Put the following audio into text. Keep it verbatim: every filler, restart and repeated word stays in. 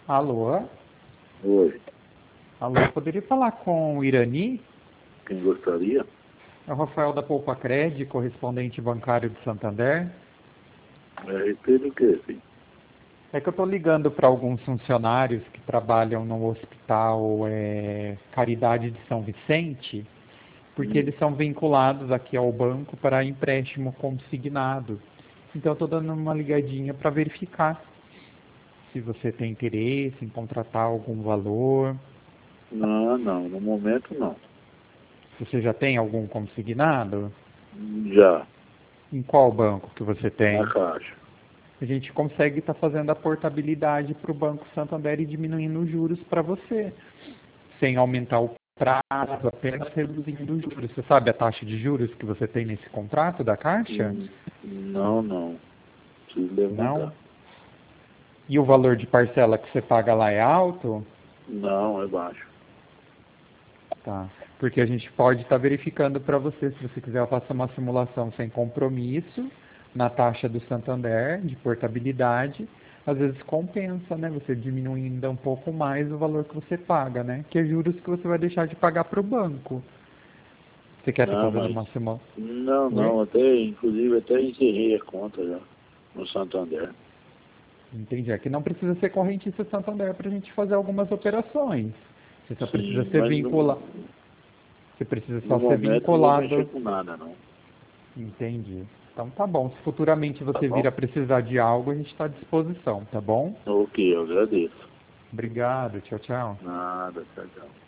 Alô? Oi, Alô, poderia falar com o Irani? quem gostaria? É o Rafael da Poupa Cred, correspondente bancário de Santander. É a respeito do que, sim? É que eu estou ligando para alguns funcionários que trabalham no hospital é, Caridade de São Vicente, porque Hum. eles são vinculados aqui ao banco para empréstimo consignado. Então eu estou dando uma ligadinha para verificar se você tem interesse em contratar algum valor. Não, não, no momento não. Você já tem algum consignado? Já, Em qual banco que você na tem? caixa. A gente consegue estar fazendo a portabilidade para o Banco Santander e diminuindo os juros para você, sem aumentar o prazo, apenas reduzindo os juros. Você sabe a taxa de juros que você tem nesse contrato da Caixa? Hum, Não, não. Preciso levantar. Não. E o valor de parcela que você paga lá é alto? Não, é baixo. Tá. Porque a gente pode estar verificando para você, se você quiser, eu faço uma simulação sem compromisso na taxa do Santander de portabilidade. Às vezes compensa, né? Você diminuindo um pouco mais o valor que você paga, né? Que é juros que você vai deixar de pagar para o banco. Você quer estar Não, fazendo mas... uma simulação? Não, Oi? não, até, inclusive, até encerrei a conta já, no Santander. Entendi. Aqui não precisa ser correntista Santander para a gente fazer algumas operações. Você só precisa Sim, ser mas no, vinculado. Você precisa no só ser momento não vou mexer vinculado. com nada, não. Entendi. Então tá bom. Se futuramente Tá você vir bom? a precisar de algo, a gente está à disposição, tá bom? Ok, eu agradeço. Obrigado. Tchau, tchau. Nada, tchau, tchau.